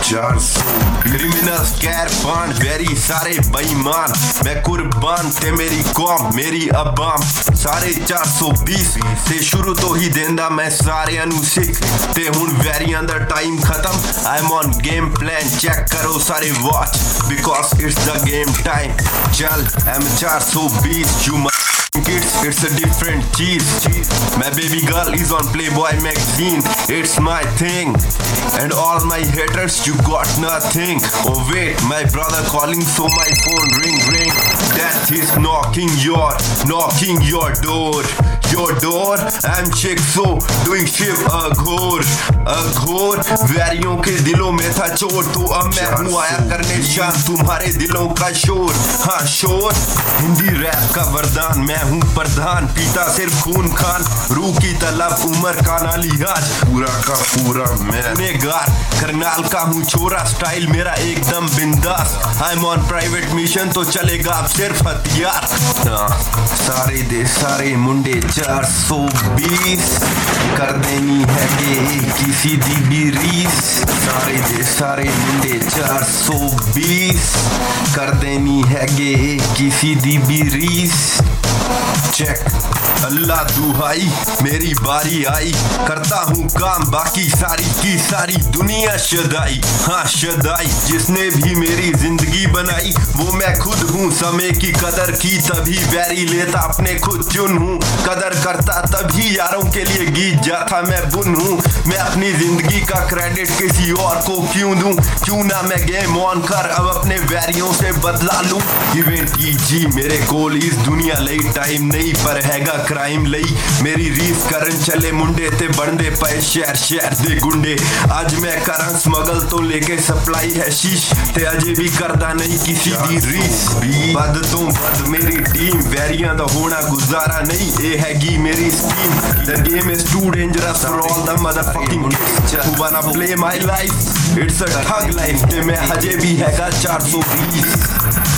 400 criminals कैर पान very सारे बेईमान मैं कुर्बान ते मेरी कौम मेरी अबाम सारे 420 ते शुरू तो ही देंदा मैं सारे अनु सिख ते हुन वैरियां दा टाइम खत्म I am on game plan check करो सारे watch because it's the game time चल एम 420 you kids, it's a different cheese. My baby girl is on Playboy magazine. It's my thing. And all my haters, you got nothing. Oh wait, my brother calling, so my phone ring. Death is knocking your door. Your door. I'm chick so doing shiv अघोर वैरियों के दिलों में था चोर तो अब मैं हूँ आया करने शान तुम्हारे दिलों का शोर हाँ शोर हिंदी रैप का वरदान मैं हूँ प्रधान पीता सिर्फ खून खान रूह की तलब उम्र का ना लिहाज पूरा का पूरा मैं गुनहगार करनाल का हूँ छोरा स्टाइल मेरा एकदम बिंदास I am on private mission तो चलेगा अब सिर्फ हथियार सारे दे सारे मुंडे 420 कर देनी है ये किसी दी भी रीस सारे दे सारे मुंडे 420 कर देनी है ये किसी दी भी रीस चेक अल्लाह दुहाई मेरी बारी आई करता हूँ काम बाकी सारी की सारी दुनिया शदाई हाँ शदाई जिसने भी मेरी जिंदगी बनाई वो मैं खुद हूँ समय की कदर की तभी वैरी लेता अपने खुद चुन हूँ कदर करता तभी यारों के लिए गीत जाता मैं बुन हूँ मैं अपनी जिंदगी का क्रेडिट किसी और को क्यों दूं क्यों ना मैं गेम ऑन कर अब अपने वैरियों से बदला लूं इवेंट जी मेरे कोल इस दुनिया लई टाइम नहीं पर हैगा क्राइम लई मेरी रीस करन चले मुंडे ते बंदे पे शहर दे गुंडे आज मैं करा स्मगल तो लेके सप्लाई है शीश ते अजे भी करदा नहीं किसी दी रीस बद तो बद मेरी टीम वैरियां दा होना गुजारा नहीं ए हैगी मेरी scheme the game is too dangerous for all the motherfucking kids who wanna play my life it's a thug life ते मैं हजे भी हैगा 420